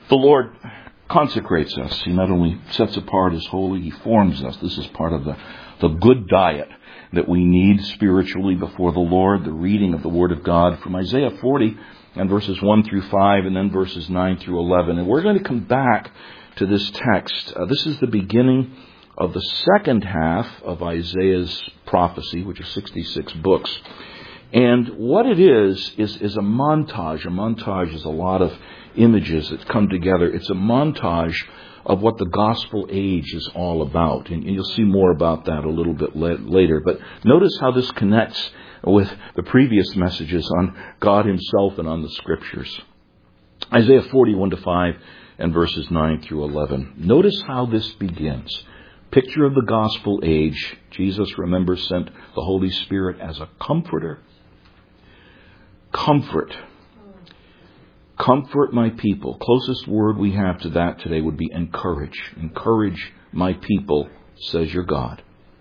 The Lord consecrates us. He not only sets apart as holy, He forms us. This is part of the good diet that we need spiritually before the Lord, the reading of the Word of God from Isaiah 40 and verses 1 through 5 and then verses 9 through 11. And we're going to come back to this text. This is the beginning of the second half of Isaiah's prophecy, which is 66 books. And what it is a montage. A montage is a lot of images that come together. It's a montage of what the gospel age is all about. And you'll see more about that a little bit later. But notice how this connects with the previous messages on God Himself and on the Scriptures. Isaiah 41-5 and verses 9 through 11. Notice how this begins. Picture of the gospel age. Jesus, remember, sent the Holy Spirit as a comforter. Comfort. Comfort my people. Closest word we have to that today would be encourage. Encourage my people, says your God.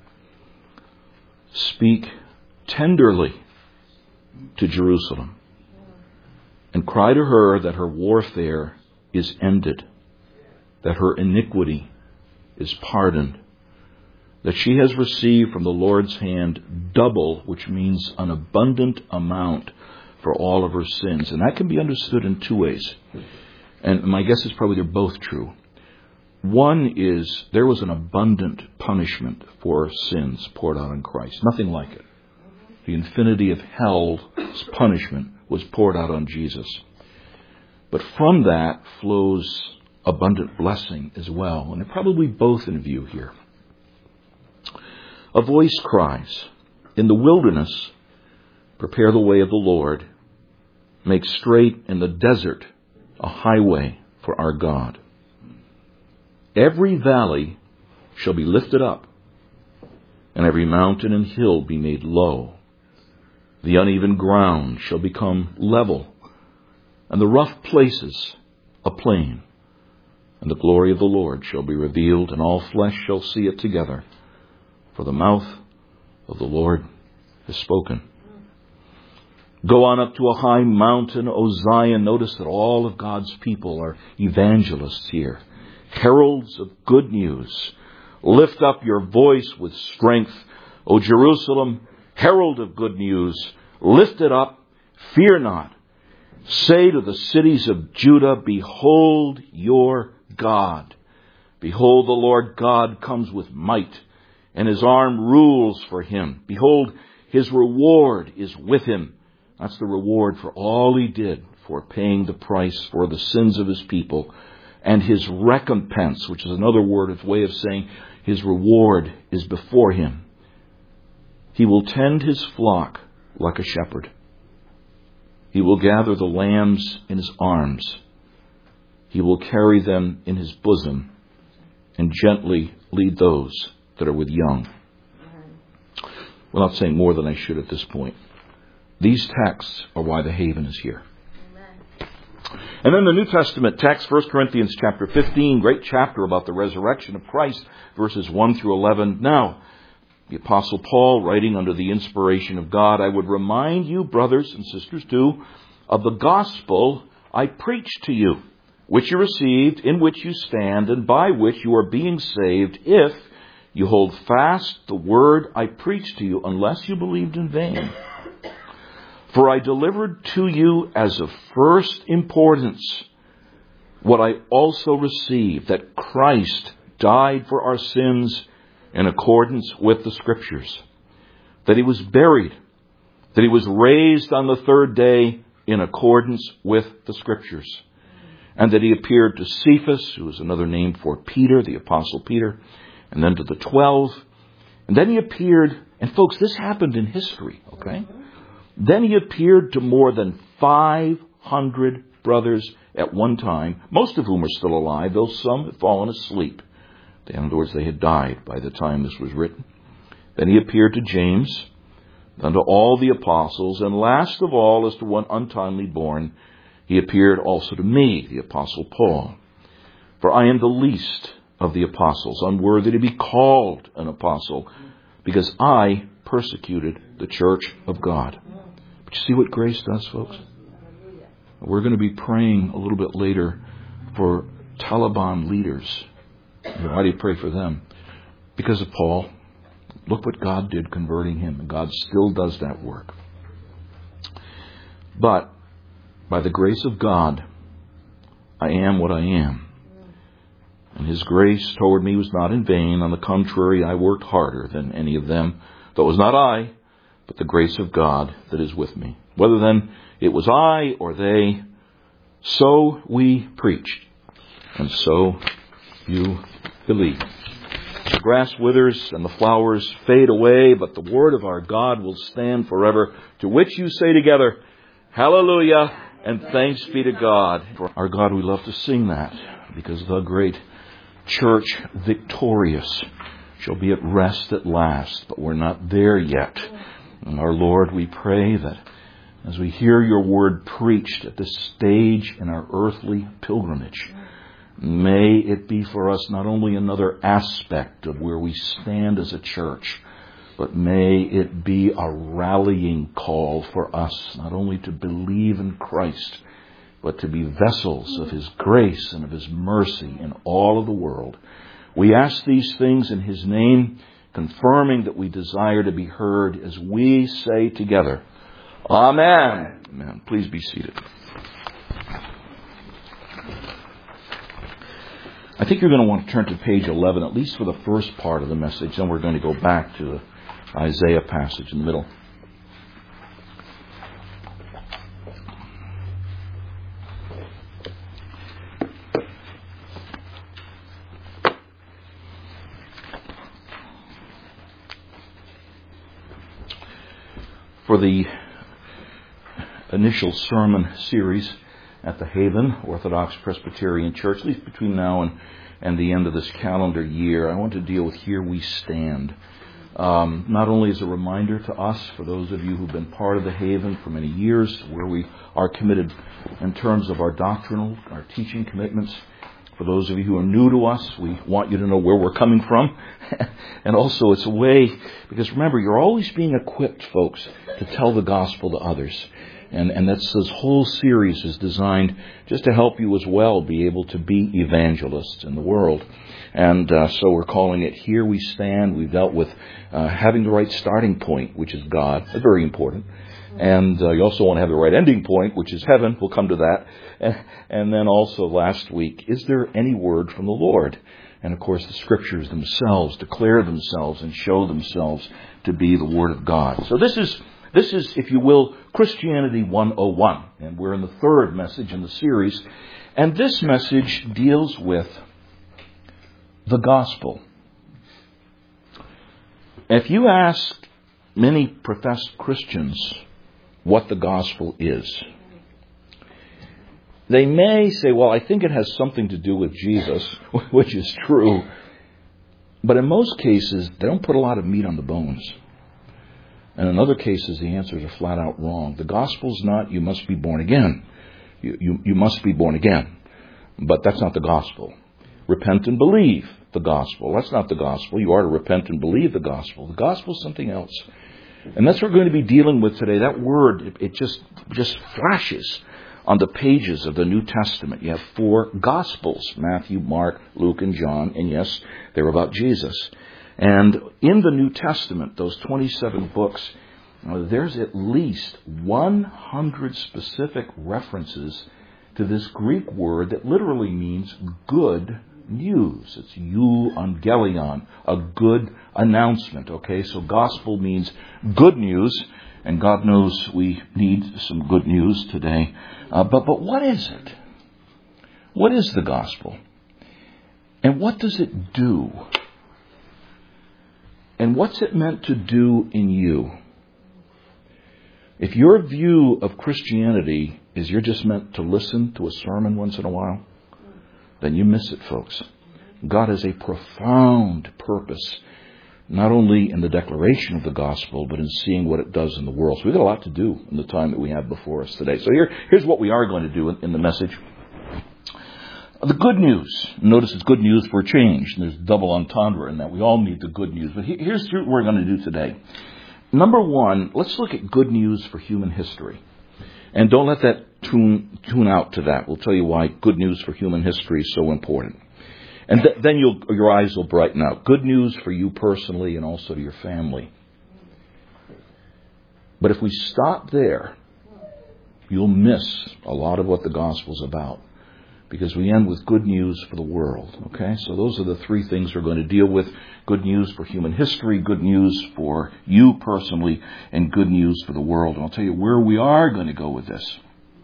Speak tenderly to Jerusalem and cry to her that her warfare is ended, that her iniquity is pardoned, that she has received from the Lord's hand double, which means an abundant amount, for all of her sins. And that can be understood in two ways. And my guess is probably they're both true. One is there was an abundant punishment for sins poured out on Christ. Nothing like it. The infinity of hell's punishment was poured out on Jesus. But from that flows abundant blessing as well. And they're probably both in view here. A voice cries, "In the wilderness, prepare the way of the Lord. Make straight in the desert a highway for our God. Every valley shall be lifted up, and every mountain and hill be made low. The uneven ground shall become level, and the rough places a plain. And the glory of the Lord shall be revealed, and all flesh shall see it together. For the mouth of the Lord has spoken." Go on up to a high mountain, O Zion. Notice that all of God's people are evangelists here. Heralds of good news. Lift up your voice with strength, O Jerusalem, herald of good news. Lift it up, fear not. Say to the cities of Judah, behold your God. Behold, the Lord God comes with might, and His arm rules for Him. Behold, His reward is with Him. That's the reward for all He did for paying the price for the sins of His people. And His recompense, which is another way of saying His reward, is before Him. He will tend His flock like a shepherd. He will gather the lambs in His arms. He will carry them in His bosom and gently lead those that are with young. Well, not saying more than I should at this point. These texts are why the Haven is here. Amen. And then the New Testament text, 1 Corinthians chapter 15, great chapter about the resurrection of Christ, verses 1 through 11. Now, the Apostle Paul, writing under the inspiration of God, I would remind you, brothers and sisters too, of the gospel I preached to you, which you received, in which you stand, and by which you are being saved, if you hold fast the word I preached to you, unless you believed in vain. For I delivered to you as of first importance what I also received, that Christ died for our sins in accordance with the Scriptures, that He was buried, that He was raised on the third day in accordance with the Scriptures, and that He appeared to Cephas, who is another name for Peter, the Apostle Peter, and then to the 12. And then He appeared, and folks, this happened in history, okay? Then He appeared to more than 500 brothers at one time, most of whom are still alive, though some had fallen asleep. In other words, they had died by the time this was written. Then He appeared to James, then to all the apostles, and last of all, as to one untimely born, He appeared also to me, the Apostle Paul. For I am the least of the apostles, unworthy to be called an apostle, because I persecuted the church of God. But you see what grace does, folks? We're going to be praying a little bit later for Taliban leaders. Why do you pray for them? Because of Paul. Look what God did converting him, and God still does that work. But by the grace of God, I am what I am. And His grace toward me was not in vain. On the contrary, I worked harder than any of them. Though it was not I, but the grace of God that is with me. Whether then it was I or they, so we preached, and so you believe. The grass withers and the flowers fade away, but the word of our God will stand forever. To which you say together, Hallelujah, and thanks be to God. For our God, we love to sing that, because the great church victorious shall be at rest at last. But we're not there yet. And our Lord, we pray that as we hear your word preached at this stage in our earthly pilgrimage, may it be for us not only another aspect of where we stand as a church, but may it be a rallying call for us not only to believe in Christ, but to be vessels of His grace and of His mercy in all of the world. We ask these things in His name, confirming that we desire to be heard as we say together, Amen. Amen. Please be seated. I think you're going to want to turn to page 11, at least for the first part of the message. Then we're going to go back to the Isaiah passage in the middle. For the initial sermon series at the Haven Orthodox Presbyterian Church, at least between now and the end of this calendar year, I want to deal with Here We Stand. Not only as a reminder to us, for those of you who've been part of the Haven for many years, where we are committed in terms of our doctrinal, our teaching commitments. For those of you who are new to us, we want you to know where we're coming from. And also it's a way, because remember, you're always being equipped, folks, to tell the gospel to others. And that's this whole series is designed just to help you as well be able to be evangelists in the world. And so we're calling it Here We Stand. We've dealt with having the right starting point, which is God. That's very important. And you also want to have the right ending point, which is heaven. We'll come to that. And then also last week, is there any word from the Lord? And of course, the Scriptures themselves declare themselves and show themselves to be the Word of God. So this is, if you will, Christianity 101. And we're in the third message in the series. And this message deals with the gospel. If you ask many professed Christians what the gospel is, they may say, well, I think it has something to do with Jesus, which is true. But in most cases, they don't put a lot of meat on the bones. And in other cases, the answers are flat out wrong. The gospel's not, you must be born again. You must be born again. But that's not the gospel. Repent and believe the gospel. That's not the gospel. You are to repent and believe the gospel. The gospel is something else. And that's what we're going to be dealing with today. That word, it just flashes on the pages of the New Testament. You have 4 Gospels, Matthew, Mark, Luke, and John. And yes, they're about Jesus. And in the New Testament, those 27 books, there's at least 100 specific references to this Greek word that literally means good news. It's euangelion, a good announcement. Okay, so gospel means good news, and God knows we need some good news today. But what is it? What is the gospel? And what does it do? And what's it meant to do in you? If your view of Christianity is you're just meant to listen to a sermon once in a while, then you miss it, folks. God has a profound purpose, not only in the declaration of the gospel, but in seeing what it does in the world. So we've got a lot to do in the time that we have before us today. So here's what we are going to do in the message. The good news. Notice it's good news for a change. And there's double entendre in that. We all need the good news. But here's what we're going to do today. Number one, let's look at good news for human history. And don't let that tune out to that. We'll tell you why good news for human history is so important. And then your eyes will brighten out. Good news for you personally and also to your family. But if we stop there, you'll miss a lot of what the gospel's about. Because we end with good news for the world. Okay? So those are the three things we're going to deal with. Good news for human history, good news for you personally, and good news for the world. And I'll tell you where we are going to go with this.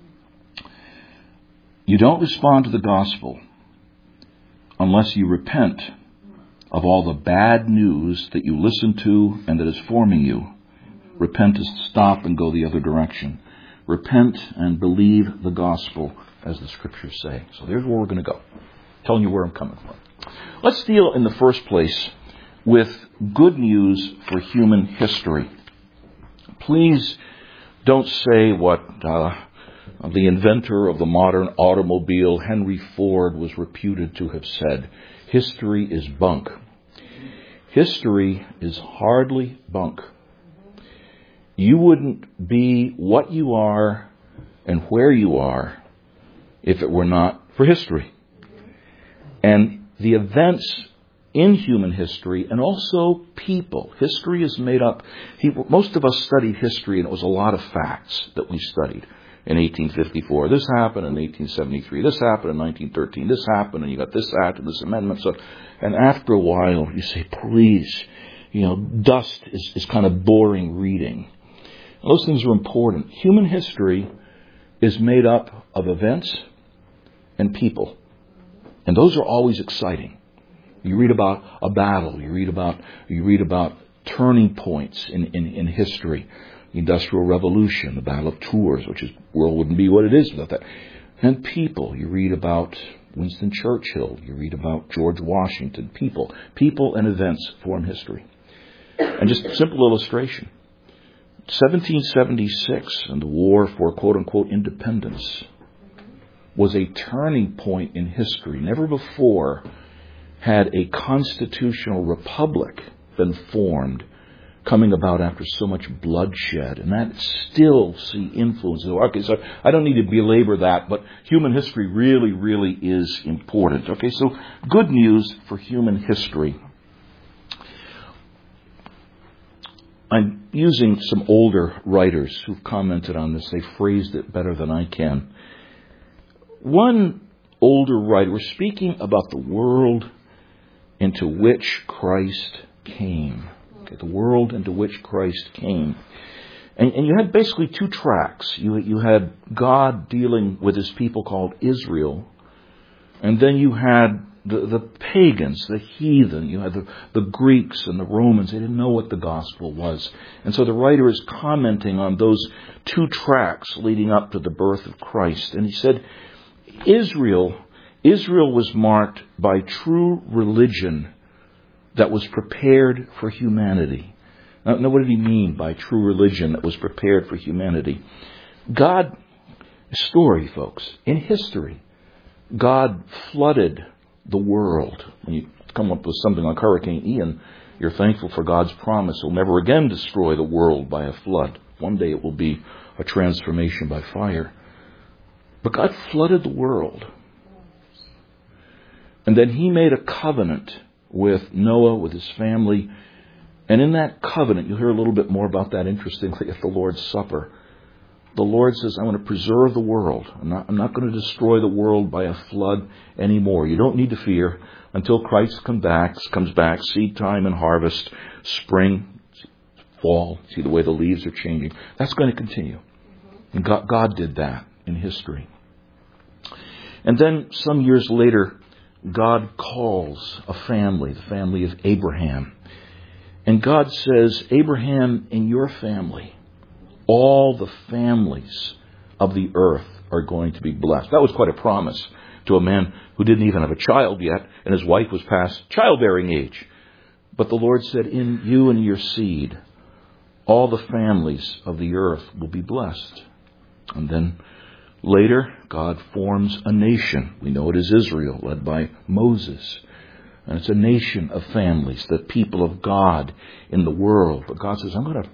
You don't respond to the gospel unless you repent of all the bad news that you listen to and that is forming you. Repent is to stop and go the other direction. Repent and believe the gospel, as the scriptures say. So there's where we're going to go. Telling you where I'm coming from. Let's deal in the first place with good news for human history. Please don't say what the inventor of the modern automobile, Henry Ford, was reputed to have said. History is bunk. History is hardly bunk. You wouldn't be what you are and where you are if it were not for history. And the events in human history and also people. History is made up. Most of us studied history and it was a lot of facts that we studied. In 1854, this happened. In 1873, this happened. In 1913, this happened. And you got this act and this amendment. So, and after a while, you say, please, dust is kind of boring reading. Those things are important. Human history is made up of events and people. And those are always exciting. You read about a battle. You read about turning points in history. The Industrial Revolution, the Battle of Tours, which is, world wouldn't be what it is without that. And people. You read about Winston Churchill. You read about George Washington. People and events form history. And just a simple illustration. 1776 and the war for quote-unquote independence was a turning point in history. Never before had a constitutional republic been formed, coming about after so much bloodshed. And that still see influence. Okay, so I don't need to belabor that, but human history really, really is important. Okay, so good news for human history. I'm using some older writers who've commented on this. They phrased it better than I can. One older writer was speaking about the world into which Christ came. Okay, the world into which Christ came. And you had basically two tracks. You had God dealing with his people called Israel. And then you had the pagans, the heathen. You had the Greeks and the Romans. They didn't know what the gospel was. And so the writer is commenting on those two tracks leading up to the birth of Christ. And he said, Israel was marked by true religion that was prepared for humanity. Now, what did he mean by true religion that was prepared for humanity? God, story, folks, in history, God flooded the world. When you come up with something like Hurricane Ian, you're thankful for God's promise. He'll never again destroy the world by a flood. One day it will be a transformation by fire. But God flooded the world. And then he made a covenant with Noah, with his family. And in that covenant, you'll hear a little bit more about that interestingly at the Lord's Supper. The Lord says, I want to preserve the world. I'm not going to destroy the world by a flood anymore. You don't need to fear until Christ comes back, seed time and harvest, spring, fall. See the way the leaves are changing. That's going to continue. And God did that in history. And then some years later, God calls a family, the family of Abraham. And God says, Abraham, in your family, all the families of the earth are going to be blessed. That was quite a promise to a man who didn't even have a child yet, and his wife was past childbearing age. But the Lord said, in you and your seed, all the families of the earth will be blessed. And then later, God forms a nation. We know it is Israel, led by Moses. And it's a nation of families, the people of God in the world. But God says, I'm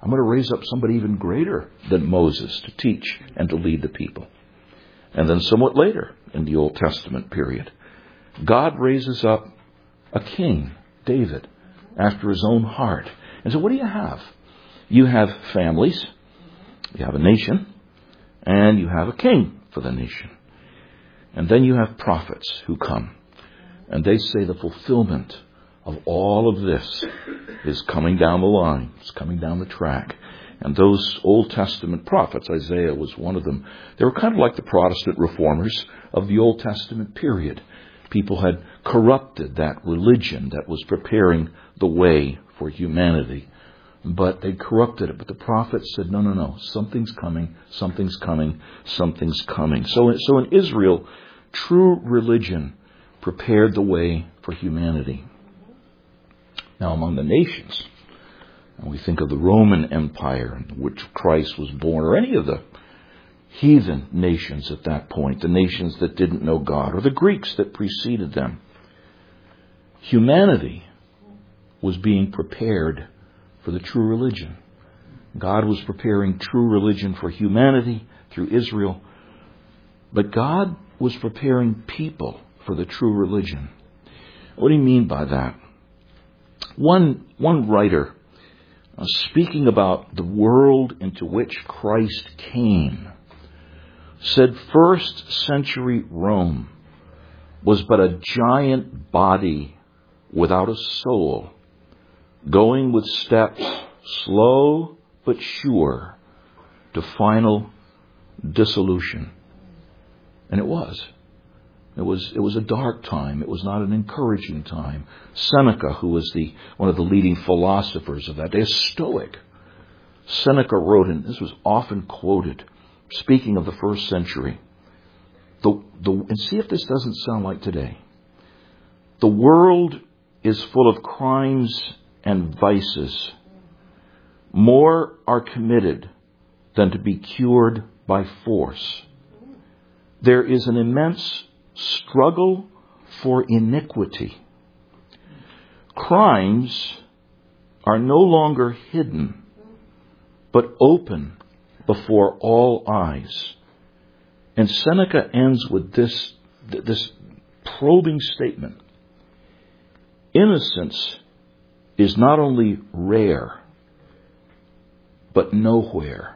I'm going to raise up somebody even greater than Moses to teach and to lead the people. And then somewhat later in the Old Testament period, God raises up a king, David, after his own heart. And so what do you have? You have families, you have a nation, and you have a king for the nation. And then you have prophets who come. And they say the fulfillment of all of this is coming down the line. It's coming down the track. And those Old Testament prophets, Isaiah was one of them, they were kind of like the Protestant reformers of the Old Testament period. People had corrupted that religion that was preparing the way for humanity. But they corrupted it. But the prophets said, no, something's coming, something's coming, something's coming. So in Israel, true religion prepared the way for humanity. Now among the nations, and we think of the Roman Empire in which Christ was born, or any of the heathen nations at that point, the nations that didn't know God, or the Greeks that preceded them. Humanity was being prepared for the true religion. God was preparing true religion for humanity through Israel, but God was preparing people for the true religion. What do you mean by that? One writer, speaking about the world into which Christ came, said first century Rome was but a giant body without a soul, going with steps slow but sure to final dissolution. And it was. It was a dark time. It was not an encouraging time. Seneca, who was one of the leading philosophers of that day, a Stoic, Seneca wrote, and this was often quoted, speaking of the first century, and see if this doesn't sound like today. The world is full of crimes and vices. More are committed than to be cured by force. There is an immense struggle for iniquity. Crimes are no longer hidden, but open before all eyes. And Seneca ends with this probing statement. Innocence is not only rare, but nowhere.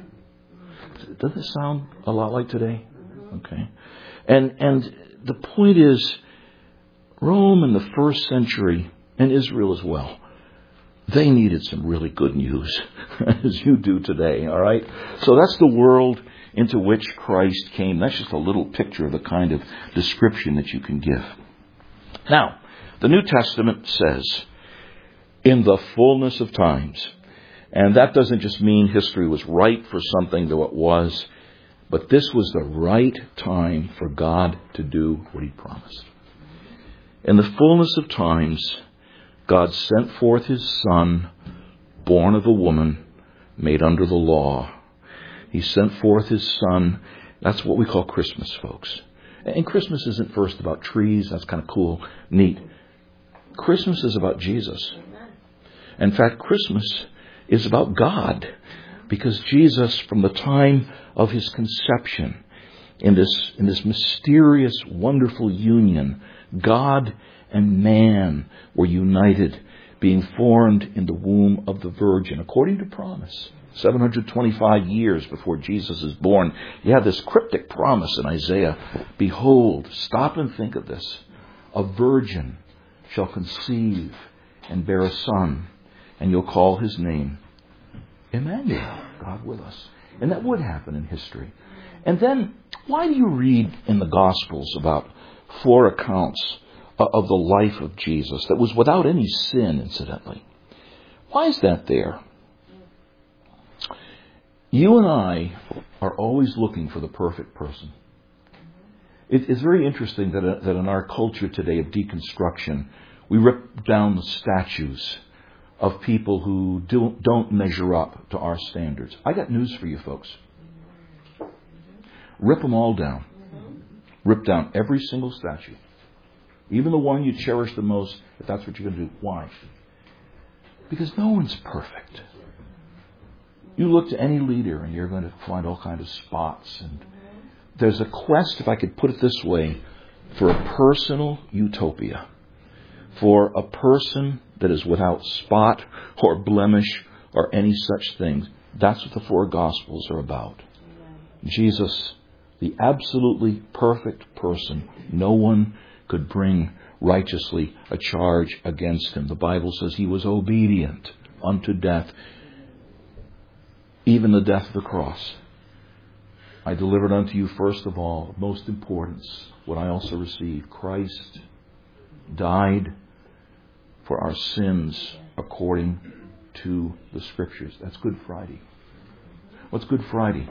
Does it sound a lot like today? Okay. And the point is, Rome in the first century, and Israel as well, they needed some really good news, as you do today, all right? So that's the world into which Christ came. That's just a little picture of the kind of description that you can give. Now, the New Testament says, in the fullness of times. And that doesn't just mean history was ripe for something, though it was. But this was the right time for God to do what He promised. In the fullness of times, God sent forth His Son, born of a woman, made under the law. He sent forth His Son. That's what we call Christmas, folks. And Christmas isn't first about trees. That's kind of cool, neat. Christmas is about Jesus. In fact, Christmas is about God. Because Jesus, from the time of His conception, in this mysterious, wonderful union, God and man were united, being formed in the womb of the Virgin, according to promise. 725 years before Jesus is born, you have this cryptic promise in Isaiah. Behold, stop and think of this. A virgin shall conceive and bear a son, and you'll call his name Emmanuel, God with us. And that would happen in history. And then, why do you read in the Gospels about 4 accounts of the life of Jesus that was without any sin, incidentally? Why is that there? You and I are always looking for the perfect person. It's very interesting that in our culture today of deconstruction, we rip down the statues of people who don't measure up to our standards. I got news for you folks. Rip them all down. Rip down every single statue. Even the one you cherish the most, if that's what you're going to do. Why? Because no one's perfect. You look to any leader and you're going to find all kinds of spots. And there's a quest, if I could put it this way, for a personal utopia. For a person that is without spot or blemish or any such things. That's what the four Gospels are about. Jesus, the absolutely perfect person. No one could bring righteously a charge against him. The Bible says he was obedient unto death, even the death of the cross. I delivered unto you first of all, of most importance, what I also received. Christ died for our sins according to the Scriptures. That's Good Friday. What's Good Friday?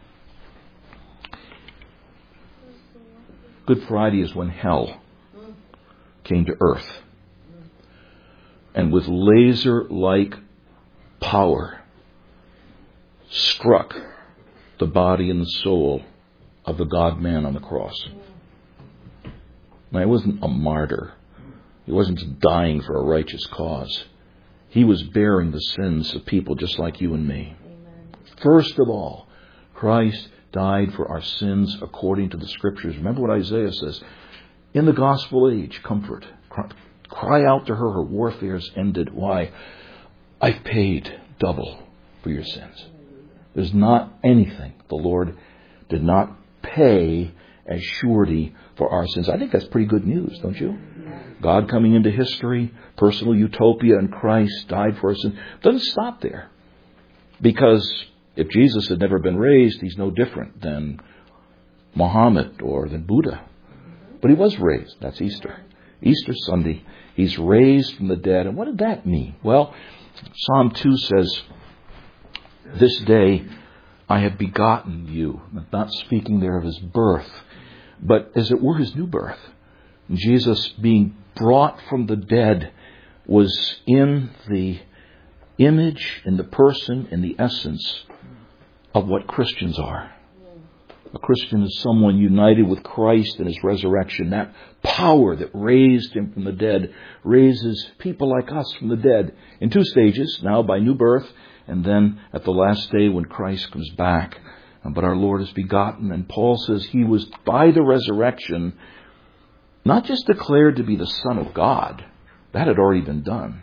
Good Friday is when hell came to earth and with laser-like power struck the body and the soul of the God-man on the cross. Now, he wasn't a martyr. He wasn't dying for a righteous cause. He was bearing the sins of people just like you and me. Amen. First of all, Christ died for our sins according to the Scriptures. Remember what Isaiah says. In the gospel age, comfort. Cry out to her, her warfare is ended. Why? I've paid double for your sins. There's not anything the Lord did not pay as surety for our sins. I think that's pretty good news, don't you? God coming into history, personal utopia in Christ, died for us. And doesn't stop there. Because if Jesus had never been raised, he's no different than Muhammad or than Buddha. But he was raised. That's Easter. Easter Sunday. He's raised from the dead. And what did that mean? Well, Psalm 2 says, this day I have begotten you. Not speaking there of his birth, but as it were his new birth. Jesus being brought from the dead was in the image, in the person, in the essence of what Christians are. A Christian is someone united with Christ in his resurrection. That power that raised him from the dead raises people like us from the dead in two stages, now by new birth, and then at the last day when Christ comes back. But our Lord is begotten, and Paul says he was by the resurrection not just declared to be the Son of God. That had already been done.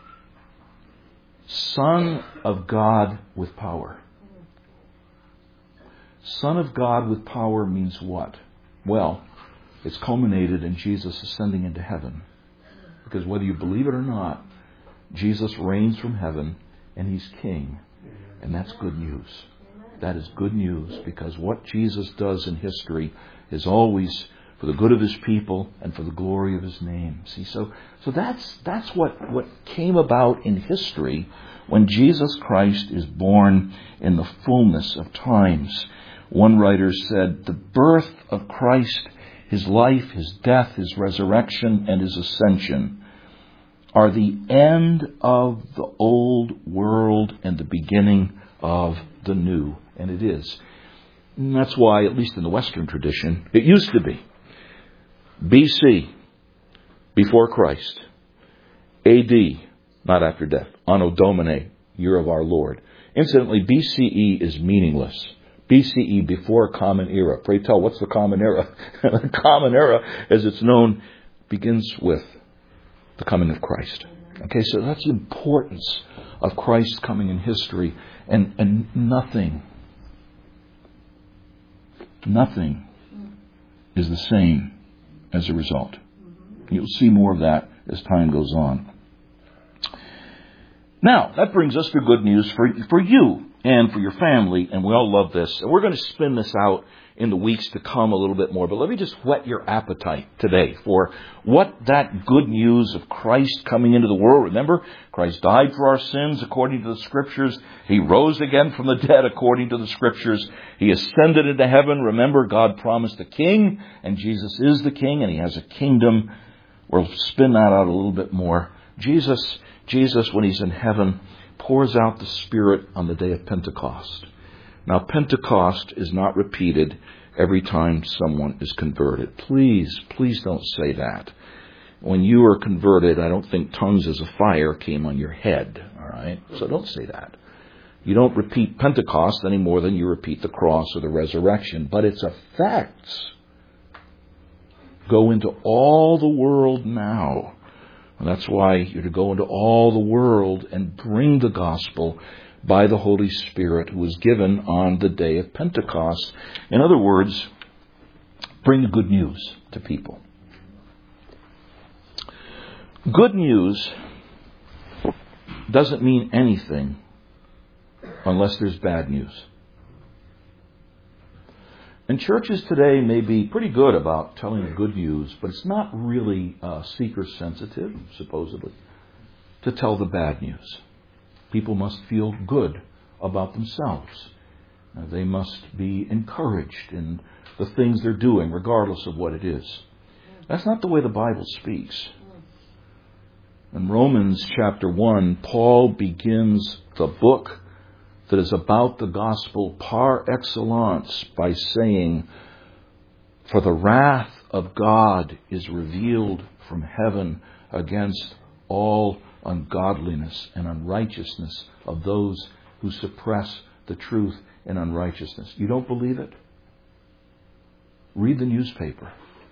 Son of God with power. Son of God with power means what? Well, it's culminated in Jesus ascending into heaven. Because whether you believe it or not, Jesus reigns from heaven and he's king. And that's good news. That is good news, because what Jesus does in history is always for the good of his people and for the glory of his name. See, so that's what came about in history when Jesus Christ is born in the fullness of times. One writer said, the birth of Christ, his life, his death, his resurrection, and his ascension are the end of the old world and the beginning of the new. And it is. And that's why, at least in the Western tradition, it used to be BC, before Christ, AD, not after death, Anno Domini, year of our Lord. Incidentally, BCE is meaningless. BCE, before Common Era. Pray tell, what's the Common Era? The Common Era, as it's known, begins with the coming of Christ. Okay, so that's the importance of Christ coming in history, and nothing is the same as a result. You'll see more of that as time goes on. Now, that brings us to good news for you and for your family, and we all love this. And we're going to spin this out in the weeks to come a little bit more, but let me just whet your appetite today for what that good news of Christ coming into the world. Remember, Christ died for our sins according to the Scriptures. He rose again from the dead according to the Scriptures. He ascended into heaven. Remember, God promised a king, and Jesus is the king, and he has a kingdom. We'll spin that out a little bit more. Jesus, when he's in heaven, pours out the Spirit on the day of Pentecost. Now, Pentecost is not repeated every time someone is converted. Please don't say that. When you were converted, I don't think tongues as a fire came on your head. All right? So don't say that. You don't repeat Pentecost any more than you repeat the cross or the resurrection, but its effects go into all the world now. And that's why you're to go into all the world and bring the gospel by the Holy Spirit who was given on the day of Pentecost. In other words, bring the good news to people. Good news doesn't mean anything unless there's bad news. And churches today may be pretty good about telling good news, but it's not really seeker-sensitive, supposedly, to tell the bad news. People must feel good about themselves. They must be encouraged in the things they're doing, regardless of what it is. That's not the way the Bible speaks. In Romans chapter 1, Paul begins the book that is about the gospel par excellence by saying, "For the wrath of God is revealed from heaven against all ungodliness and unrighteousness of those who suppress the truth in unrighteousness." You don't believe it? Read the newspaper.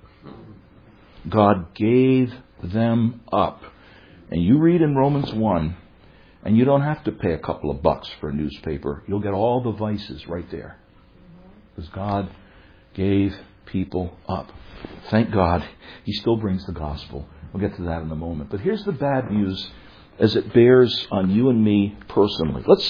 God gave them up. And you read in Romans 1, and you don't have to pay a couple of bucks for a newspaper. You'll get all the vices right there. Because God gave people up. Thank God, He still brings the gospel. We'll get to that in a moment. But here's the bad news as it bears on you and me personally. Let's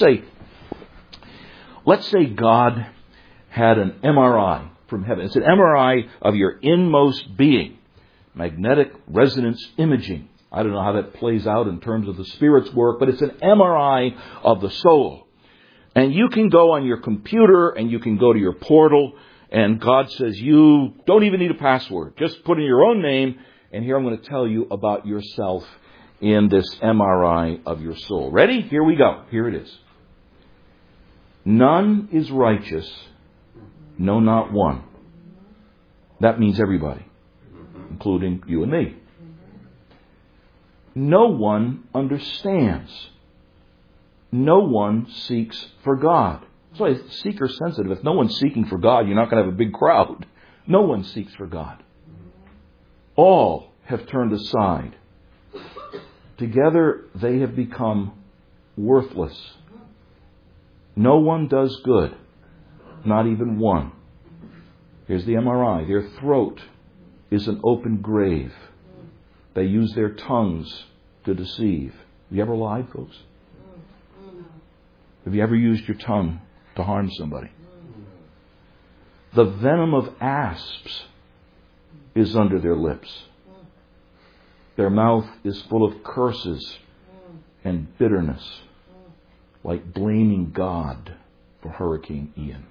say God had an MRI from heaven. It's an MRI of your inmost being. Magnetic resonance imaging. I don't know how that plays out in terms of the Spirit's work, but it's an MRI of the soul. And you can go on your computer and you can go to your portal, and God says you don't even need a password. Just put in your own name, and here I'm going to tell you about yourself in this MRI of your soul. Ready? Here we go. Here it is. None is righteous, no, not one. That means everybody, including you and me. No one understands. No one seeks for God. So it's seeker-sensitive. If no one's seeking for God, you're not going to have a big crowd. No one seeks for God. All have turned aside. Together they have become worthless. No one does good. Not even one. Here's the MRI. Their throat is an open grave. They use their tongues to deceive. Have you ever lied, folks? Have you ever used your tongue to harm somebody? The venom of asps is under their lips. Their mouth is full of curses and bitterness, like blaming God for Hurricane Ian.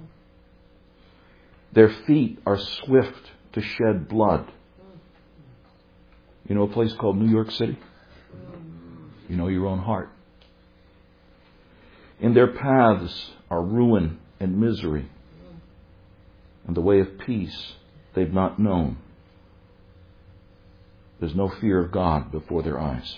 Their feet are swift to shed blood. You know a place called New York City? You know your own heart. In their paths are ruin and misery, and the way of peace they've not known. There's no fear of God before their eyes.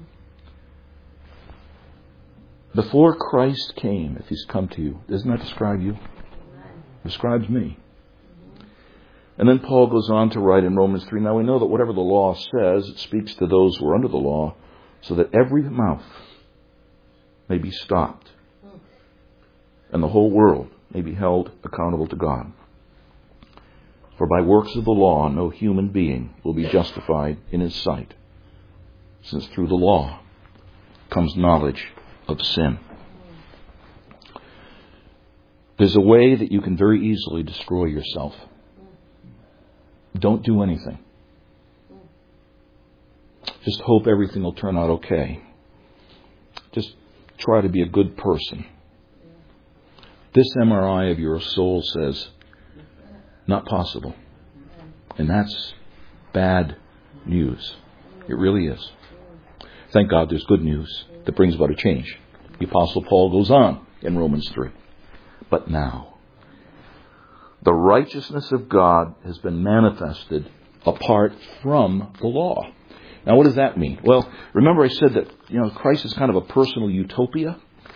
Before Christ came, if He's come to you, doesn't that describe you? It describes me. And then Paul goes on to write in Romans 3, "Now we know that whatever the law says, it speaks to those who are under the law, so that every mouth may be stopped, and the whole world may be held accountable to God. For by works of the law, no human being will be justified in His sight, since through the law comes knowledge of sin." There's a way that you can very easily destroy yourself. Don't do anything. Just hope everything will turn out okay. Just try to be a good person. This MRI of your soul says, not possible. And that's bad news. It really is. Thank God there's good news that brings about a change. The Apostle Paul goes on in Romans 3. But now, the righteousness of God has been manifested apart from the law. Now, what does that mean? Well, remember I said that Christ is kind of a personal utopia.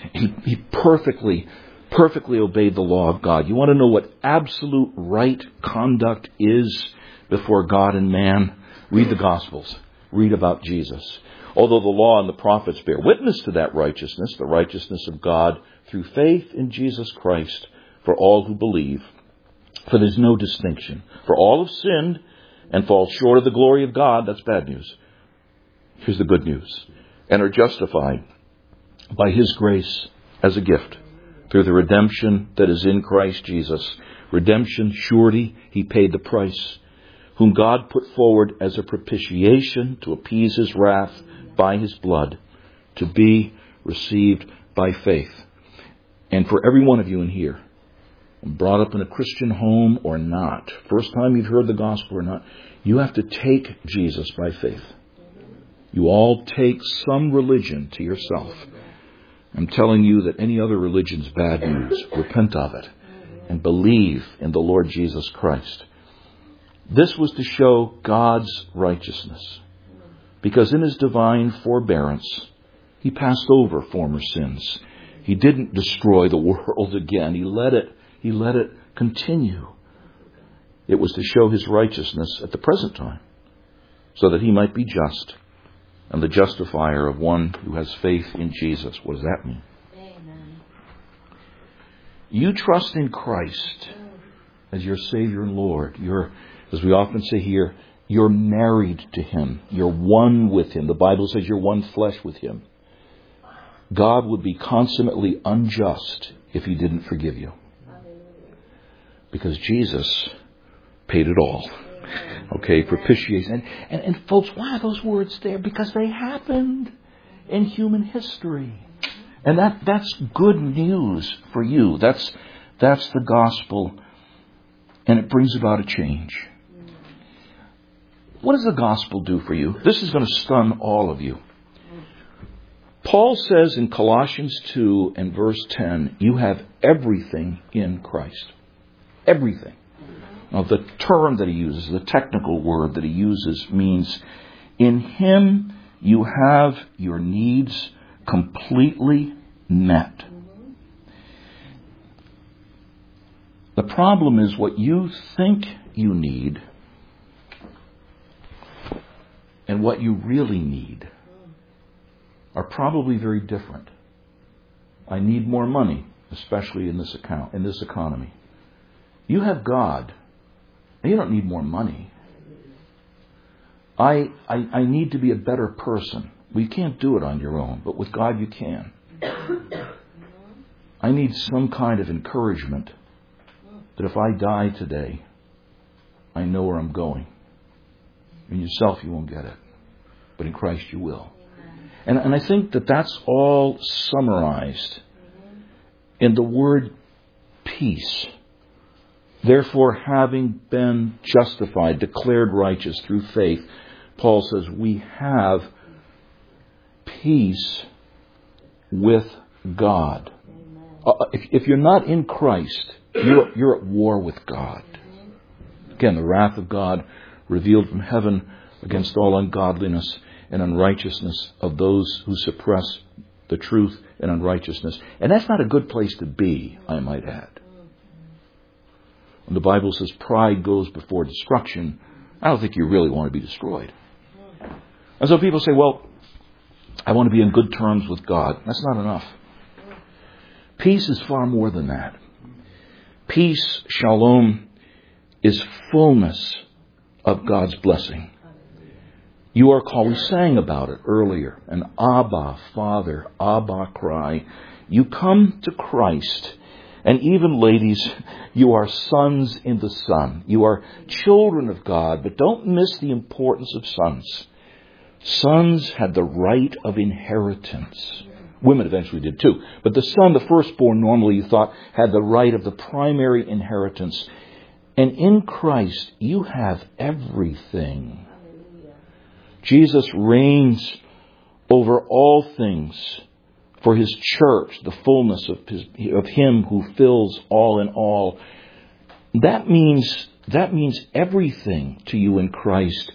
He perfectly obeyed the law of God. You want to know what absolute right conduct is before God and man? Read the Gospels. Read about Jesus. Although the law and the prophets bear witness to that righteousness, the righteousness of God through faith in Jesus Christ for all who believe. For there's no distinction. For all have sinned and fall short of the glory of God. That's bad news. Here's the good news. And are justified by His grace as a gift through the redemption that is in Christ Jesus. Redemption, surety, He paid the price. Whom God put forward as a propitiation to appease His wrath by His blood, to be received by faith. And for every one of you in here, brought up in a Christian home or not, first time you've heard the gospel or not, you have to take Jesus by faith. You all take some religion to yourself. I'm telling you that any other religion's bad news. Repent of it and believe in the Lord Jesus Christ. This was to show God's righteousness, because in His divine forbearance, He passed over former sins. He didn't destroy the world again. He let it continue. It was to show His righteousness at the present time, so that He might be just and the justifier of one who has faith in Jesus. What does that mean? Amen. You trust in Christ as your Savior and Lord. You're, as we often say here, you're married to Him. You're one with Him. The Bible says you're one flesh with Him. God would be consummately unjust if He didn't forgive you. Because Jesus paid it all. Okay, propitiation. And folks, why are those words there? Because they happened in human history. And that's good news for you. That's the gospel. And it brings about a change. What does the gospel do for you? This is going to stun all of you. Paul says in Colossians 2 and verse 10, you have everything in Christ. Everything. Now, the term that he uses, the technical word that he uses, means in Him you have your needs completely met. The problem is what you think you need and what you really need are probably very different. I need more money, especially in this economy. You have God. You don't need more money. I need to be a better person. Well, you can't do it on your own, but with God you can. I need some kind of encouragement that if I die today, I know where I'm going. In yourself you won't get it, but in Christ you will. And I think that that's all summarized in the word peace. Therefore, having been justified, declared righteous through faith, Paul says we have peace with God. If you're not in Christ, you're at war with God. Again, the wrath of God revealed from heaven against all ungodliness and unrighteousness of those who suppress the truth and unrighteousness. And that's not a good place to be, I might add. When the Bible says pride goes before destruction, I don't think you really want to be destroyed. And so people say, well, I want to be in good terms with God. That's not enough. Peace is far more than that. Peace, shalom, is fullness of God's blessing. You are called, we sang about it earlier, an Abba, Father, Abba cry. You come to Christ. And even ladies, you are sons in the Son. You are children of God, but don't miss the importance of sons. Sons had the right of inheritance. Women eventually did too. But the son, the firstborn, normally you thought, had the right of the primary inheritance. And in Christ, you have everything. Jesus reigns over all things for His church, the fullness of Him who fills all in all. That means everything to you in Christ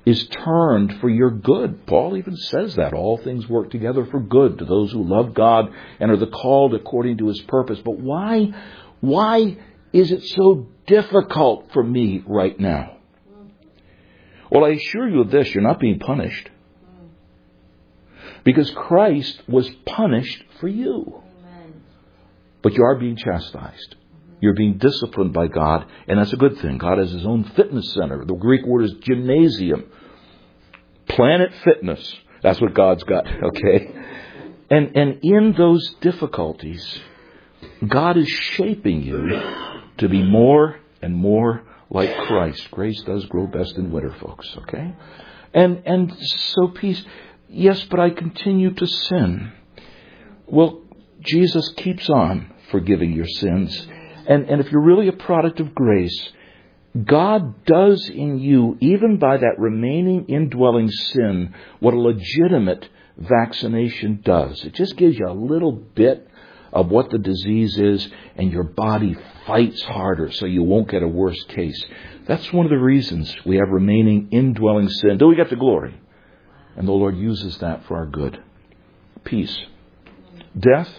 is turned for your good. Paul even says that. All things work together for good to those who love God and are the called according to His purpose. But why is it so difficult for me right now? Well, I assure you of this, you're not being punished. Because Christ was punished for you. But you are being chastised. You're being disciplined by God, and that's a good thing. God has His own fitness center. The Greek word is gymnasium. Planet Fitness. That's what God's got, okay? And in those difficulties, God is shaping you to be more and more like Christ. Grace does grow best in winter, folks, okay? And so peace. Yes, but I continue to sin. Well, Jesus keeps on forgiving your sins. And if you're really a product of grace, God does in you, even by that remaining indwelling sin, what a legitimate vaccination does. It just gives you a little bit of what the disease is, and your body fights harder so you won't get a worse case. That's one of the reasons we have remaining indwelling sin until we get to glory. And the Lord uses that for our good. Peace. Death.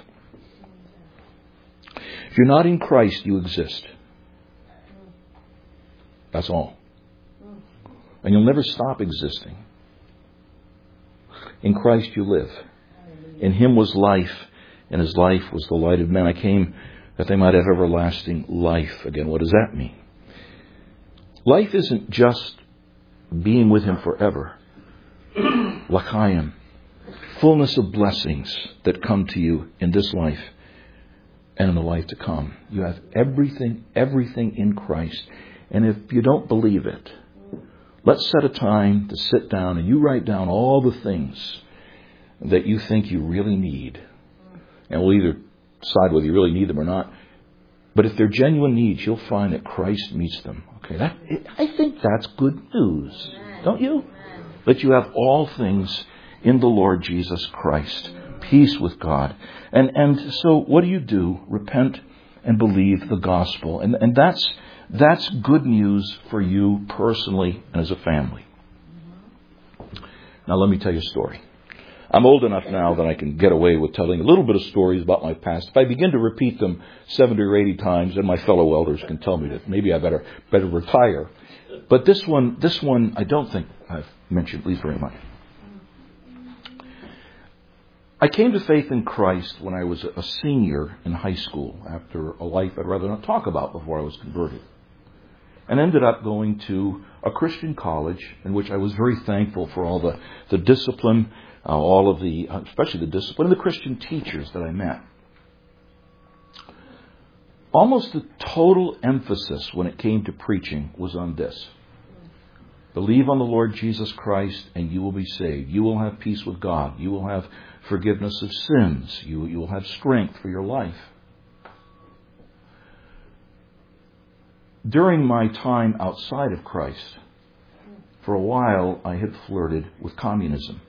If you're not in Christ, you exist. That's all. And you'll never stop existing. In Christ you live. In Him was life, and His life was the light of men. I came that they might have everlasting life. Again, what does that mean? Life isn't just being with Him forever. L'chaim. Fullness of blessings that come to you in this life and in the life to come. You have everything in Christ. And if you don't believe it, let's set a time to sit down and you write down all the things that you think you really need. And we'll either decide whether you really need them or not. But if they're genuine needs, you'll find that Christ meets them. Okay, I think that's good news. Don't you? That you have all things in the Lord Jesus Christ. Peace with God. And so what do? Repent and believe the gospel. And that's good news for you personally and as a family. Now let me tell you a story. I'm old enough now that I can get away with telling a little bit of stories about my past. If I begin to repeat them 70 or 80 times, then my fellow elders can tell me that maybe I better retire. But this one I don't think I've mentioned, at least very much. I came to faith in Christ when I was a senior in high school, after a life I'd rather not talk about before I was converted. And ended up going to a Christian college in which I was very thankful for all the discipline, all of the, especially the discipline, and the Christian teachers that I met. Almost the total emphasis when it came to preaching was on this. Believe on the Lord Jesus Christ and you will be saved. You will have peace with God. You will have forgiveness of sins. You will have strength for your life. During my time outside of Christ, for a while I had flirted with communism.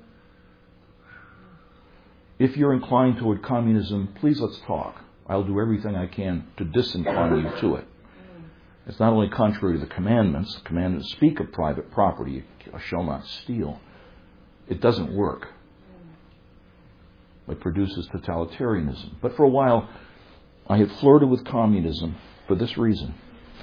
If you're inclined toward communism, please let's talk. I'll do everything I can to disincline you to it. It's not only contrary to the commandments speak of private property, you shall not steal. It doesn't work. It produces totalitarianism. But for a while, I had flirted with communism for this reason.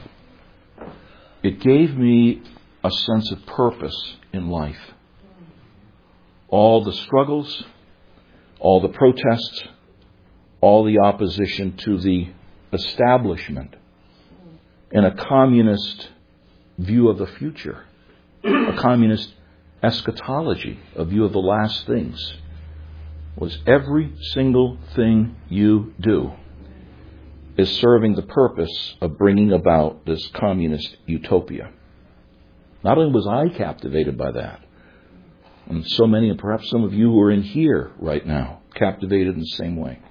It gave me a sense of purpose in life. All the struggles, all the protests, all the opposition to the establishment, and a communist view of the future, a communist eschatology, a view of the last things, was every single thing you do is serving the purpose of bringing about this communist utopia. Not only was I captivated by that, and so many, and perhaps some of you who are in here right now, captivated in the same way.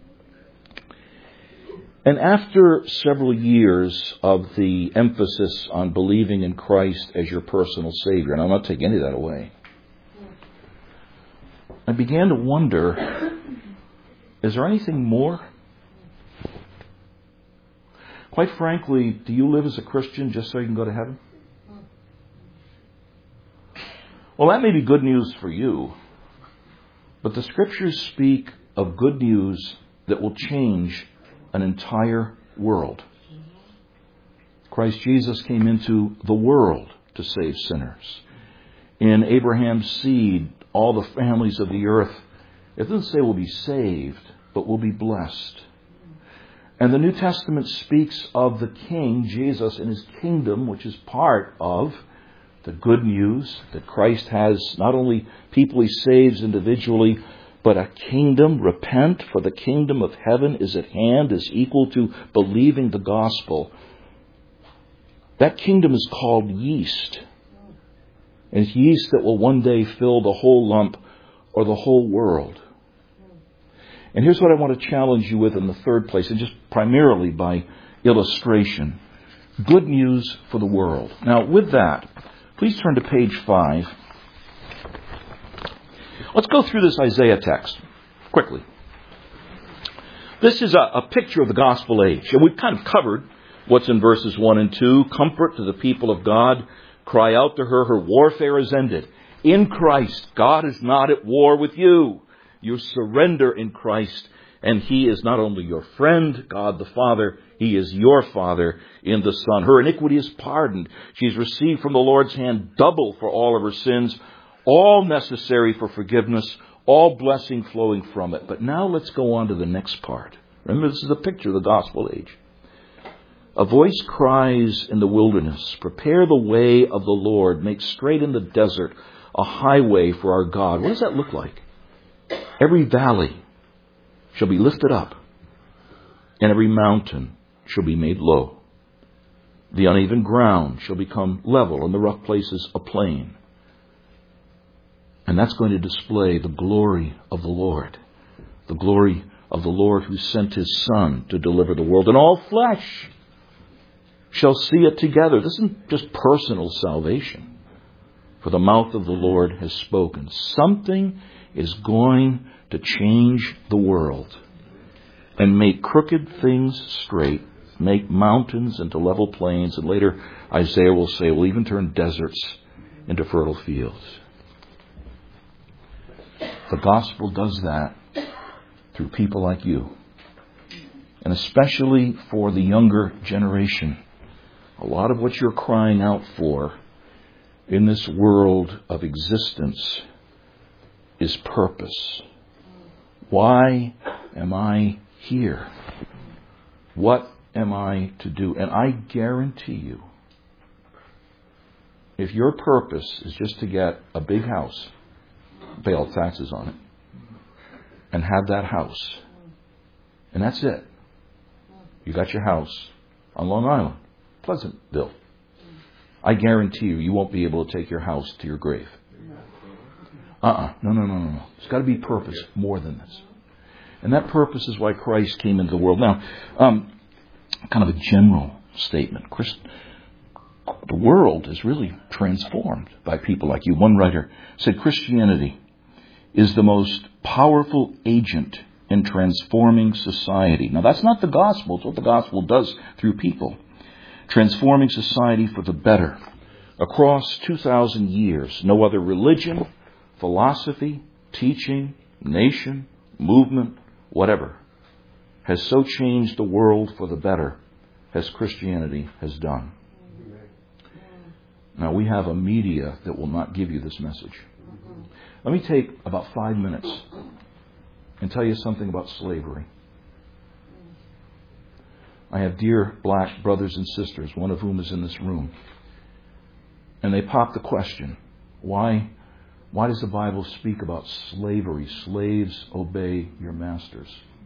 And after several years of the emphasis on believing in Christ as your personal Savior, and I'm not taking any of that away, I began to wonder, is there anything more? Quite frankly, do you live as a Christian just so you can go to heaven? Well, that may be good news for you, but the Scriptures speak of good news that will change an entire world. Christ Jesus came into the world to save sinners. In Abraham's seed, all the families of the earth, it doesn't say will be saved, but will be blessed. And the New Testament speaks of the King, Jesus, and His kingdom, which is part of the good news that Christ has not only people He saves individually, but a kingdom. Repent, for the kingdom of heaven is at hand, is equal to believing the gospel. That kingdom is called yeast. And it's yeast that will one day fill the whole lump or the whole world. And here's what I want to challenge you with in the third place, and just primarily by illustration. Good news for the world. Now, with that, please turn to page 5. Let's go through this Isaiah text quickly. This is a picture of the gospel age. And we've kind of covered what's in verses 1 and 2. Comfort to the people of God. Cry out to her. Her warfare is ended. In Christ, God is not at war with you. You surrender in Christ, and He is not only your friend, God the Father, He is your Father in the Son. Her iniquity is pardoned. She's received from the Lord's hand double for all of her sins, all necessary for forgiveness, all blessing flowing from it. But now let's go on to the next part. Remember, this is a picture of the gospel age. A voice cries in the wilderness, prepare the way of the Lord, make straight in the desert a highway for our God. What does that look like? Every valley shall be lifted up, and every mountain shall be made low. The uneven ground shall become level, and the rough places a plain. And that's going to display the glory of the Lord. The glory of the Lord who sent His Son to deliver the world. And all flesh shall see it together. This isn't just personal salvation. For the mouth of the Lord has spoken. Something is going to change the world and make crooked things straight, make mountains into level plains, and later Isaiah will say, we'll even turn deserts into fertile fields. The gospel does that through people like you, and especially for the younger generation. A lot of what you're crying out for in this world of existence is purpose. Why am I here? What am I to do? And I guarantee you, if your purpose is just to get a big house, pay all taxes on it, and have that house, and that's it. You got your house on Long Island, Pleasantville. I guarantee you, you won't be able to take your house to your grave. No. There's got to be purpose more than this. And that purpose is why Christ came into the world. Now, kind of a general statement. The world is really transformed by people like you. One writer said Christianity is the most powerful agent in transforming society. Now, that's not the gospel. It's what the gospel does through people. Transforming society for the better. Across 2,000 years, no other religion, philosophy, teaching, nation, movement, whatever, has so changed the world for the better as Christianity has done. Now, we have a media that will not give you this message. Let me take about 5 minutes and tell you something about slavery. I have dear black brothers and sisters, one of whom is in this room. And they pop the question, why does the Bible speak about slavery? Slaves, obey your masters.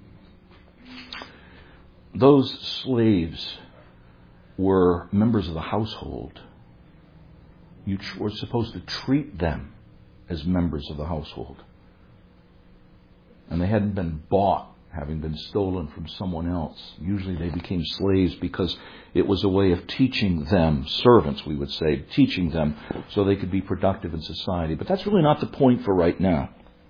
Those slaves were members of the household. You were supposed to treat them as members of the household. And they hadn't been bought, having been stolen from someone else. Usually they became slaves because it was a way of teaching them, servants we would say, teaching them so they could be productive in society. But that's really not the point for right now.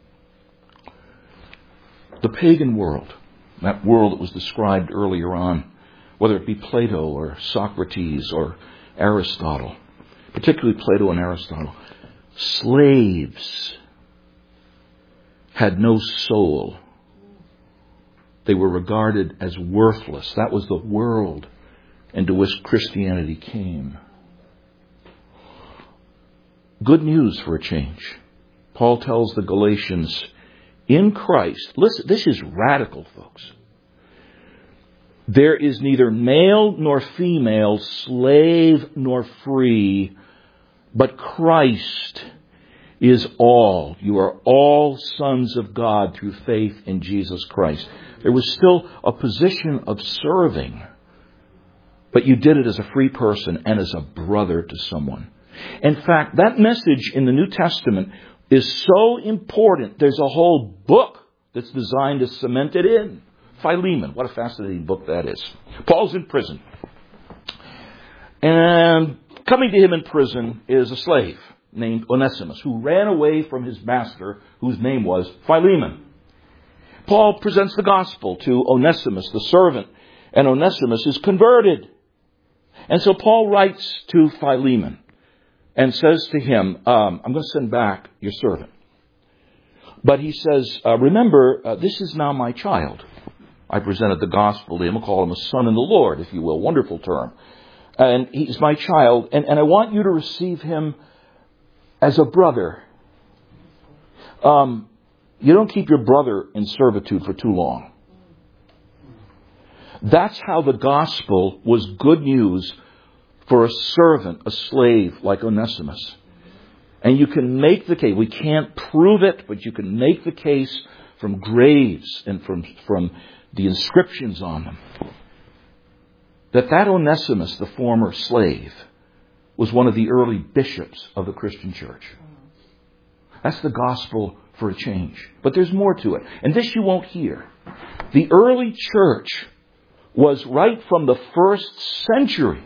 The pagan world, that world that was described earlier on, whether it be Plato or Socrates or Aristotle, particularly Plato and Aristotle, Slaves had no soul. They were regarded as worthless. That was the world into which Christianity came. Good news for a change. Paul tells the Galatians, in Christ, listen, this is radical, folks. There is neither male nor female, slave nor free, but Christ is all. You are all sons of God through faith in Jesus Christ. There was still a position of serving, but you did it as a free person and as a brother to someone. In fact, that message in the New Testament is so important. There's a whole book that's designed to cement it in. Philemon. What a fascinating book that is. Paul's in prison. And coming to him in prison is a slave named Onesimus, who ran away from his master, whose name was Philemon. Paul presents the gospel to Onesimus, the servant, and Onesimus is converted. And so Paul writes to Philemon and says to him, I'm going to send back your servant. But he says, remember, this is now my child. I presented the gospel to him. I'll call him a son in the Lord, if you will. Wonderful term. And he's my child. And I want you to receive him as a brother. You don't keep your brother in servitude for too long. That's how the gospel was good news for a servant, a slave like Onesimus. And you can make the case. We can't prove it, but you can make the case from graves and from the inscriptions on them that Onesimus, the former slave, was one of the early bishops of the Christian church. That's the gospel for a change. But there's more to it. And this you won't hear. The early church was right from the first century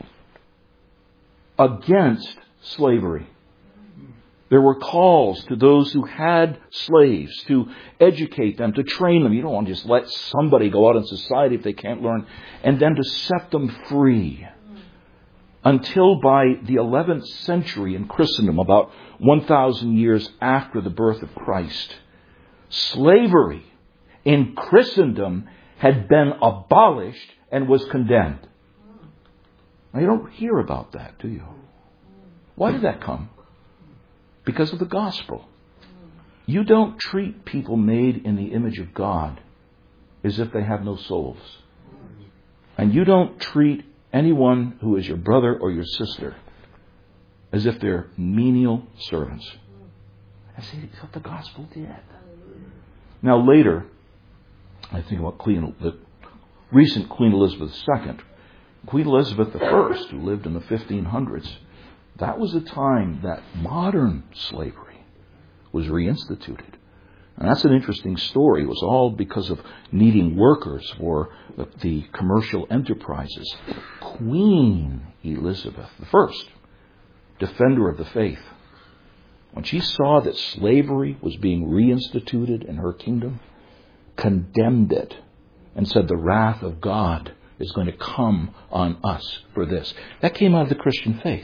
against slavery. There were calls to those who had slaves to educate them, to train them. You don't want to just let somebody go out in society if they can't learn, and then to set them free. Until by the 11th century in Christendom, about 1,000 years after the birth of Christ, slavery in Christendom had been abolished and was condemned. Now, you don't hear about that, do you? Why did that come? Because of the gospel. You don't treat people made in the image of God as if they have no souls. And you don't treat anyone who is your brother or your sister as if they're menial servants. I say that's what the gospel did. Now later, I think about the recent Queen Elizabeth II. Queen Elizabeth I, who lived in the 1500s, that was a time that modern slavery was reinstituted. And that's an interesting story. It was all because of needing workers for the commercial enterprises. Queen Elizabeth I, defender of the faith, when she saw that slavery was being reinstituted in her kingdom, condemned it and said the wrath of God is going to come on us for this. That came out of the Christian faith.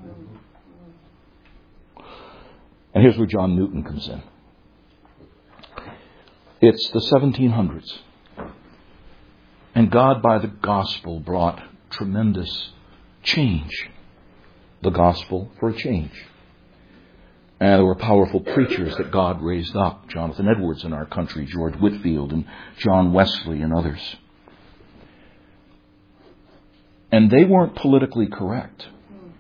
And here's where John Newton comes in. It's the 1700s. And God, by the gospel, brought tremendous change. The gospel for a change. And there were powerful preachers that God raised up. Jonathan Edwards in our country, George Whitefield, and John Wesley, and others. And they weren't politically correct.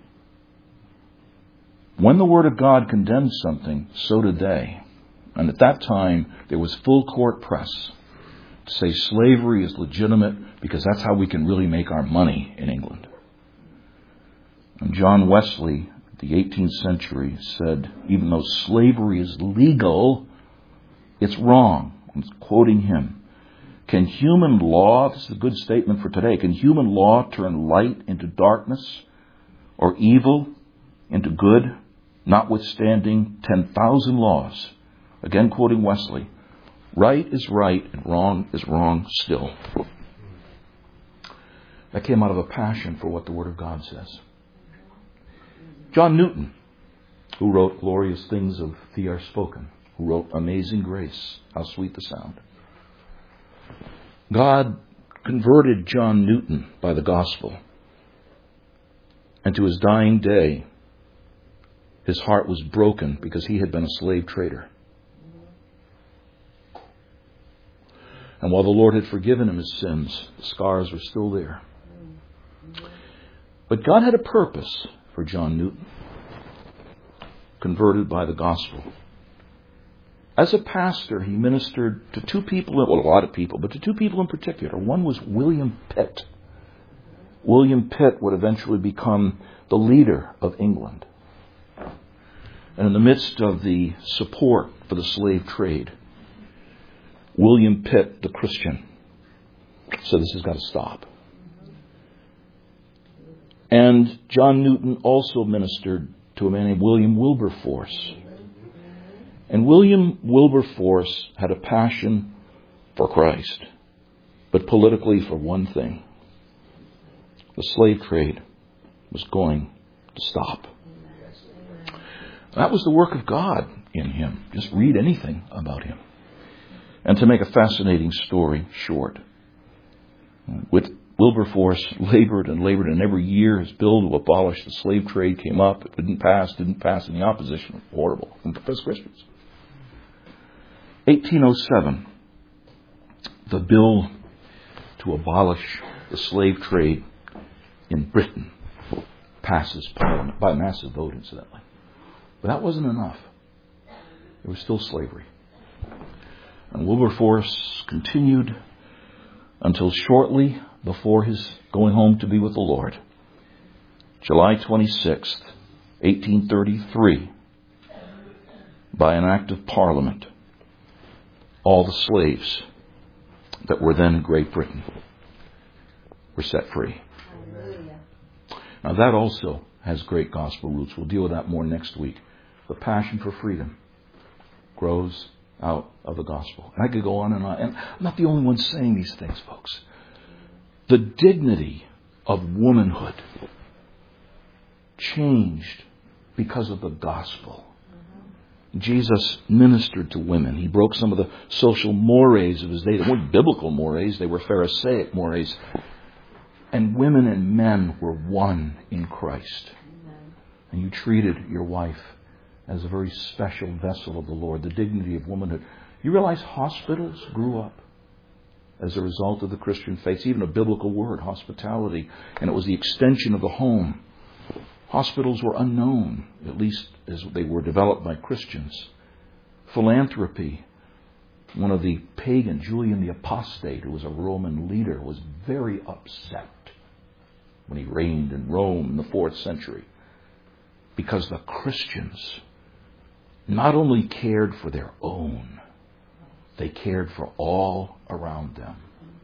When the Word of God condemned something, so did they. And at that time, there was full court press to say slavery is legitimate because that's how we can really make our money in England. And John Wesley, the 18th century, said, even though slavery is legal, it's wrong. I'm quoting him. Can human law, this is a good statement for today, can human law turn light into darkness or evil into good, notwithstanding 10,000 laws? Again, quoting Wesley, right is right and wrong is wrong still. That came out of a passion for what the Word of God says. John Newton who wrote Glorious Things of Thee Are Spoken, who wrote Amazing Grace, How Sweet the Sound. God converted John Newton by the gospel. And to his dying day, his heart was broken because he had been a slave trader. And while the Lord had forgiven him his sins, the scars were still there. But God had a purpose for John Newton, converted by the gospel. As a pastor, he ministered to two people, well, a lot of people, but to two people in particular. One was William Pitt. William Pitt would eventually become the leader of England. And in the midst of the support for the slave trade, William Pitt, the Christian, said this has got to stop. And John Newton also ministered to a man named William Wilberforce. And William Wilberforce had a passion for Christ, but politically for one thing. The slave trade was going to stop. That was the work of God in him. Just read anything about him. And to make a fascinating story short, with Wilberforce labored, and every year his bill to abolish the slave trade came up. It didn't pass, and the opposition was horrible from Christians. 1807, the bill to abolish the slave trade in Britain passes Parliament by a massive vote, incidentally. But that wasn't enough. There was still slavery. And Wilberforce continued until shortly before his going home to be with the Lord. July 26th, 1833, by an act of Parliament, all the slaves that were then in Great Britain were set free. Hallelujah. Now that also has great gospel roots. We'll deal with that more next week. The passion for freedom grows out of the gospel. And I could go on. And I'm not the only one saying these things, folks. The dignity of womanhood changed because of the gospel. Jesus ministered to women. He broke some of the social mores of his day. They weren't biblical mores. They were Pharisaic mores. And women and men were one in Christ. And you treated your wife as a very special vessel of the Lord. The dignity of womanhood. You realize hospitals grew up as a result of the Christian faith. It's even a biblical word, hospitality. And it was the extension of the home. Hospitals were unknown, at least as they were developed by Christians. Philanthropy. One of the pagan, Julian the Apostate, who was a Roman leader, was very upset when he reigned in Rome in the 4th century. Because the Christians not only cared for their own, they cared for all around them.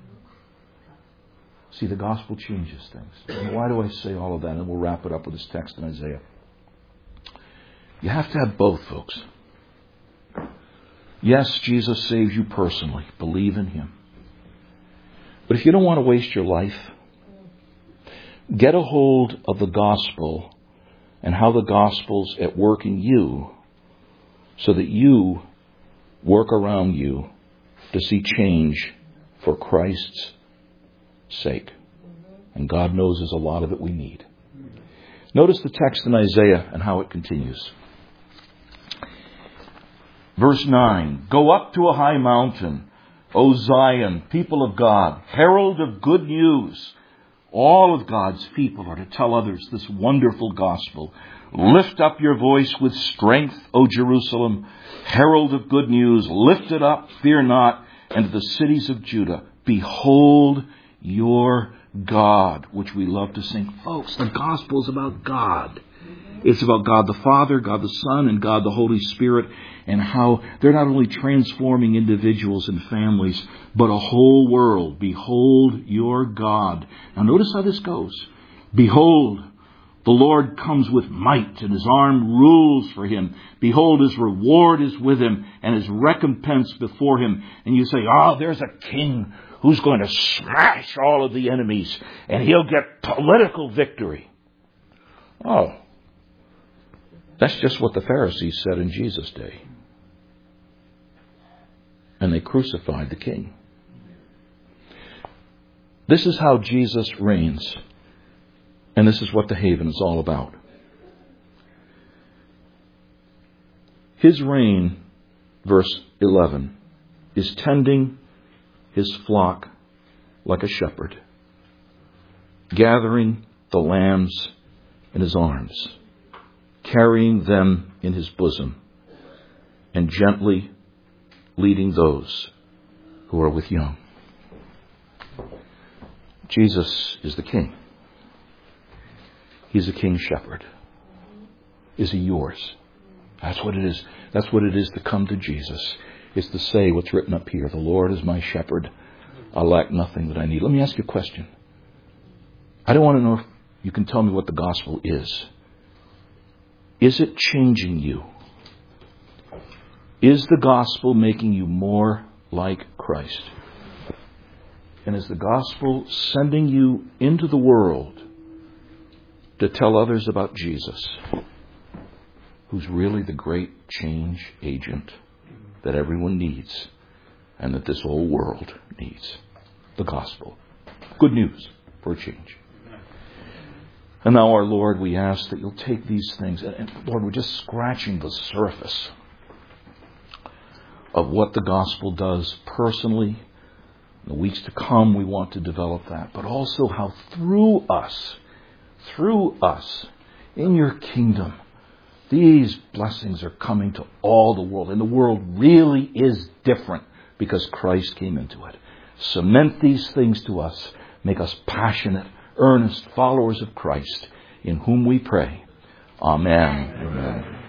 See, the gospel changes things. And why do I say all of that? And we'll wrap it up with this text in Isaiah. You have to have both, folks. Yes, Jesus saves you personally. Believe in Him. But if you don't want to waste your life, get a hold of the gospel and how the gospel's at work in you so that you work around you to see change for Christ's sake. And God knows there's a lot of it we need. Notice the text in Isaiah and how it continues. Verse 9, go up to a high mountain, O Zion, people of God, herald of good news. All of God's people are to tell others this wonderful gospel. Lift up your voice with strength, O Jerusalem, herald of good news. Lift it up, fear not, and to the cities of Judah, behold your God, which we love to sing. Folks, the gospel is about God. It's about God the Father, God the Son, and God the Holy Spirit, and how they're not only transforming individuals and families, but a whole world. Behold your God. Now notice how this goes. Behold, the Lord comes with might, and His arm rules for Him. Behold, His reward is with Him, and His recompense before Him. And you say, there's a king who's going to smash all of the enemies, and he'll get political victory. That's just what the Pharisees said in Jesus' day. And they crucified the king. This is how Jesus reigns. And this is what the Haven is all about. His reign, verse 11, is tending his flock like a shepherd, gathering the lambs in his arms, carrying them in his bosom, and gently leading those who are with young. Jesus is the king. He's a king shepherd. Is he yours? That's what it is. That's what it is to come to Jesus. It's to say what's written up here. The Lord is my shepherd. I lack nothing that I need. Let me ask you a question. I don't want to know if you can tell me what the gospel is. Is it changing you? Is the gospel making you more like Christ? And is the gospel sending you into the world to tell others about Jesus, who's really the great change agent that everyone needs and that this whole world needs? The gospel. Good news for a change. And now, our Lord, we ask that you'll take these things. And Lord, we're just scratching the surface of what the gospel does personally. In the weeks to come, we want to develop that. But also how through us, in your kingdom, these blessings are coming to all the world. And the world really is different because Christ came into it. Cement these things to us. Make us passionate, earnest followers of Christ, in whom we pray. Amen. Amen.